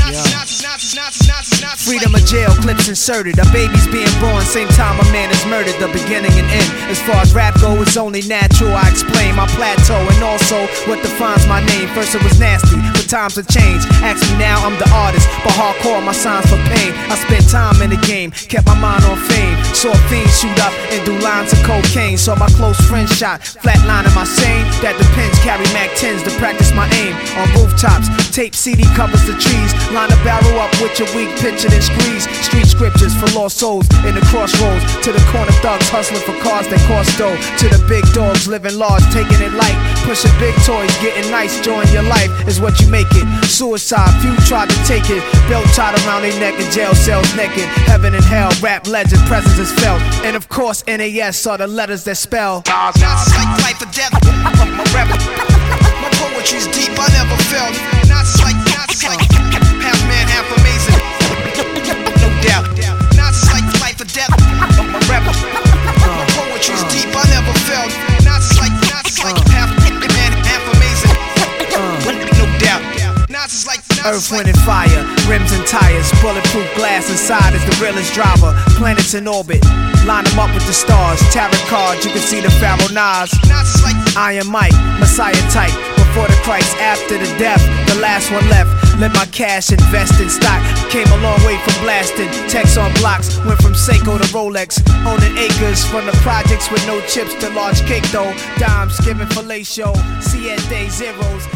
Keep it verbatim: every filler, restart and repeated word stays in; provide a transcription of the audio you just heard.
Freedom of jail, clips inserted. A baby's being born, same time a man is murdered. The beginning and end. As far as rap go, it's only natural. I explain my plateau and also what defines my name. First it was nasty, but times have changed. Ask me now, I'm the artist, but hardcore my signs for pain. I spent time in the game, kept my mind on fame. Saw fiends shoot up and do lines of cocaine. Saw my close friend shot, flatlining my sane. That depends, carry Mac tens to practice my aim. On rooftops, tape C D covers the trees. Line a barrel up with your weak picture then squeeze. Street scriptures for lost souls in the crossroads. To the corner thugs hustling for cars that cost dough. To the big dogs living large, taking it light. Pushing big toys, getting nice, join your life is what you make it. Suicide, few tried to take it. Belt tied around their neck in jail cells naked. Heaven and hell, rap legend, presence is felt. And of course N A S are the letters that spell Nazis like life or death, my rap. My poetry's deep, I never felt. Nazis like, Nazis like half man, half amazing. No doubt. Nazis like life or death, my rap. My poetry's deep, I never felt. Nazis like, Nazis like half man, half amazing. No doubt. Nazis like Earth, wind, and fire, rims and tires, bulletproof glass inside is the realest driver. Planets in orbit, line them up with the stars. Tarot cards, you can see the Pharaoh Nas. Iron Mike, Messiah type. Before the Christ, after the death, the last one left. Let my cash invest in stock. Came a long way from blasting. Text on blocks, went from Seiko to Rolex. Owning acres from the projects with no chips to large cake though. Dimes giving fellatio, C at day zeros.